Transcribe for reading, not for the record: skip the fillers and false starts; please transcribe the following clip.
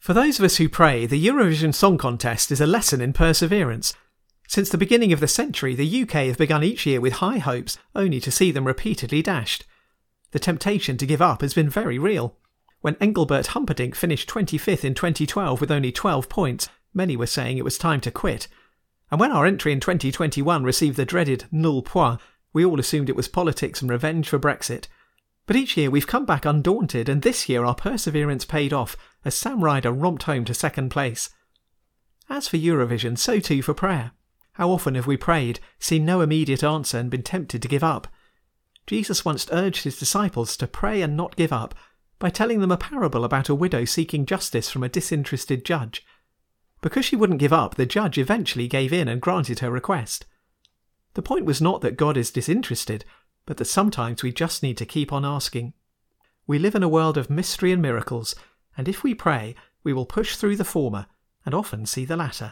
For those of us who pray, the Eurovision Song Contest is a lesson in perseverance. Since the beginning of the century, the UK have begun each year with high hopes, only to see them repeatedly dashed. The temptation to give up has been very real. When Engelbert Humperdinck finished 25th in 2012 with only 12 points, many were saying it was time to quit. And when our entry in 2021 received the dreaded nul point, we all assumed it was politics and revenge for Brexit. But each year we've come back undaunted, and this year our perseverance paid off as Sam Ryder romped home to second place. As for Eurovision, so too for prayer. How often have we prayed, seen no immediate answer and been tempted to give up? Jesus once urged his disciples to pray and not give up by telling them a parable about a widow seeking justice from a disinterested judge. Because she wouldn't give up, the judge eventually gave in and granted her request. The point was not that God is disinterested, but that sometimes we just need to keep on asking. We live in a world of mystery and miracles, and if we pray, we will push through the former and often see the latter.